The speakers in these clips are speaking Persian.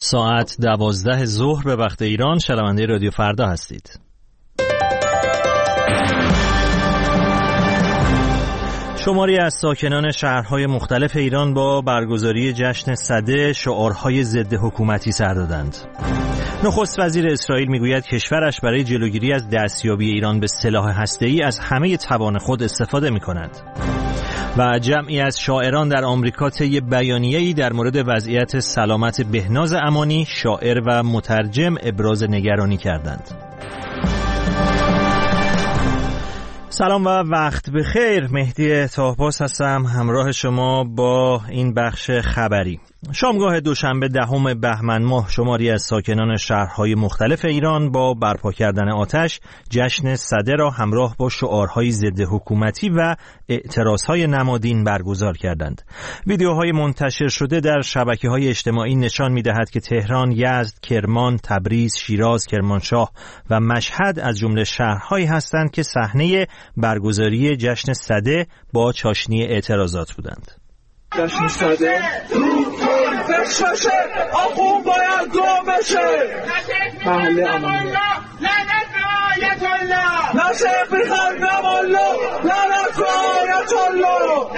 ساعت 12 ظهر به وقت ایران. شنونده رادیو فردا هستید. شماری از ساکنان شهرهای مختلف ایران با برگزاری جشن سده شعارهای ضد حکومتی سر دادند. نخست وزیر اسرائیل میگوید کشورش برای جلوگیری از دستیابی ایران به سلاح هسته‌ای از همه توان خود استفاده می‌کند. و جمعی از شاعران در آمریکا طی بیانیه‌ای در مورد وضعیت سلامت بهناز امانی، شاعر و مترجم ابراز نگرانی کردند. سلام و وقت بخیر. مهدی طاهپاس هستم همراه شما با این بخش خبری. شامگاه دوشنبه 10 بهمن ماه شماری از ساکنان شهرهای مختلف ایران با برپا کردن آتش جشن سده را همراه با شعارهای ضد حکومتی و اعتراضهای نمادین برگزار کردند. ویدیوهای منتشر شده در شبکه‌های اجتماعی نشان می‌دهد که تهران، یزد، کرمان، تبریز، شیراز، کرمانشاه و مشهد از جمله شهرهایی هستند که صحنه برگزاری جشن سده با چاشنی اعتراضات بودند. جشن سده بشه، آخون باید گم بشه، محله امانی لعنت به آیت الله، نصیب بخیر نمالله، لعنت به آیت الله.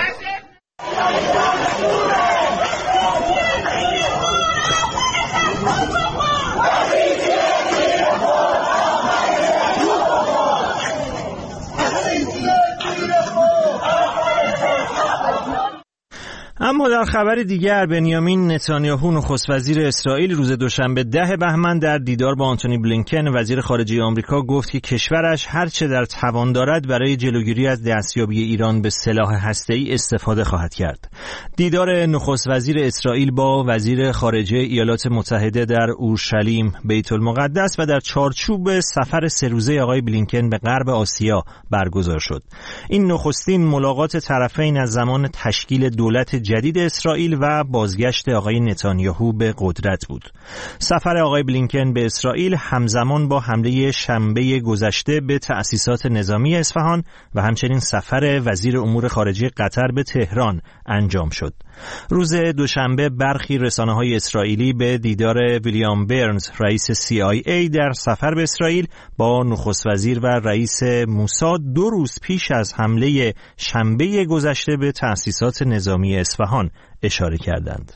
اما در خبر دیگر بنیامین نتانیاهو نخست وزیر اسرائیل روز دوشنبه 10 بهمن در دیدار با آنتونی بلینکن وزیر خارجه آمریکا گفت که کشورش هرچه در توان دارد برای جلوگیری از دستیابی ایران به سلاح هسته‌ای استفاده خواهد کرد. دیدار نخست وزیر اسرائیل با وزیر خارجه ایالات متحده در اورشلیم بیت المقدس و در چارچوب سفر 3 روزه آقای بلینکن به غرب آسیا برگزار شد. این نخستین ملاقات طرفین از زمان تشکیل دولت جدید اسرائیل و بازگشت آقای نتانیاهو به قدرت بود. سفر آقای بلینکن به اسرائیل همزمان با حمله شنبه گذشته به تأسیسات نظامی اصفهان و همچنین سفر وزیر امور خارجه قطر به تهران انجام شد. روز دوشنبه برخی رسانه‌های اسرائیلی به دیدار ویلیام برنز رئیس CIA در سفر به اسرائیل با نخست وزیر و رئیس موساد 2 روز پیش از حمله شنبه گذشته به تأسیسات نظامی اصفهان اشاره کردند.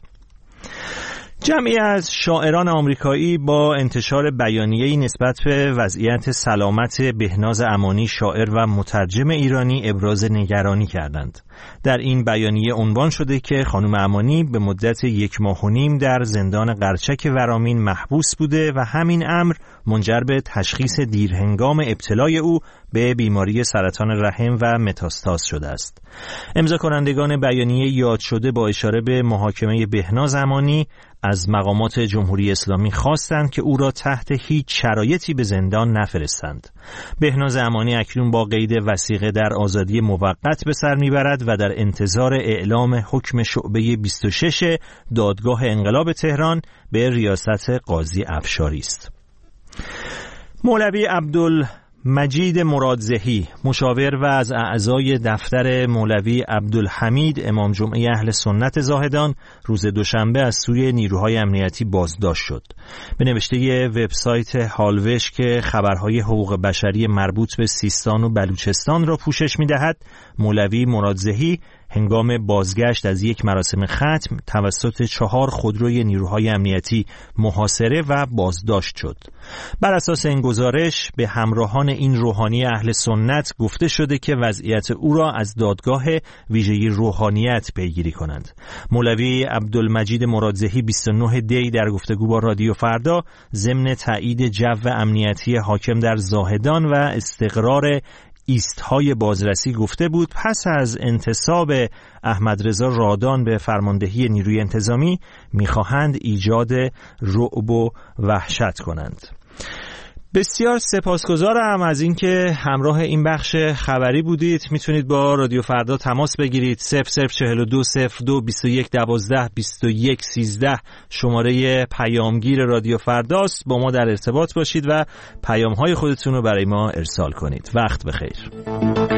جمعی از شاعران آمریکایی با انتشار بیانیه‌ای نسبت به وضعیت سلامت بهناز امانی، شاعر و مترجم ایرانی ابراز نگرانی کردند. در این بیانیه عنوان شده که خانم امانی به مدت 1.5 ماه در زندان قرچک ورامین محبوس بوده و همین امر منجر به تشخیص دیرهنگام ابتلای او به بیماری سرطان رحم و متاستاز شده است. امضا کنندگان بیانیه یاد شده با اشاره به محاکمه بهناز امانی از مقامات جمهوری اسلامی خواستند که او را تحت هیچ شرایطی به زندان نفرستند. بهناز امانی اکنون با قید وثیقه در آزادی موقت به سر میبرد و در انتظار اعلام حکم شعبه 26 دادگاه انقلاب تهران به ریاست قاضی افشاری است. مولوی عبدالمجید مرادزهی، مشاور و از اعضای دفتر مولوی عبدالحمید امام جمعه اهل سنت زاهدان روز دوشنبه از سوی نیروهای امنیتی بازداشت شد. به نوشته وبسایت هالوش که خبرهای حقوق بشری مربوط به سیستان و بلوچستان را پوشش می‌دهد، مولوی مرادزهی هنگام بازگشت از یک مراسم ختم توسط 4 خودروی نیروهای امنیتی محاصره و بازداشت شد. بر اساس این گزارش به همراهان این روحانی اهل سنت گفته شده که وضعیت او را از دادگاه ویژه روحانیت پیگیری کنند. مولوی عبدالمجید مرادزهی 29 دی در گفتگو با رادیو فردا ضمن تایید جو امنیتی حاکم در زاهدان و استقرار ایستهای بازرسی گفته بود پس از انتصاب احمد رضا رادان به فرماندهی نیروی انتظامی می‌خواهند ایجاد رعب و وحشت کنند. بسیار سپاسگزارم از اینکه همراه این بخش خبری بودید. میتونید با رادیو فردا تماس بگیرید. 0042 02 21 12 21 13 شماره پیامگیر رادیو فرداست. با ما در ارتباط باشید و پیام‌های خودتون رو برای ما ارسال کنید. وقت بخیر.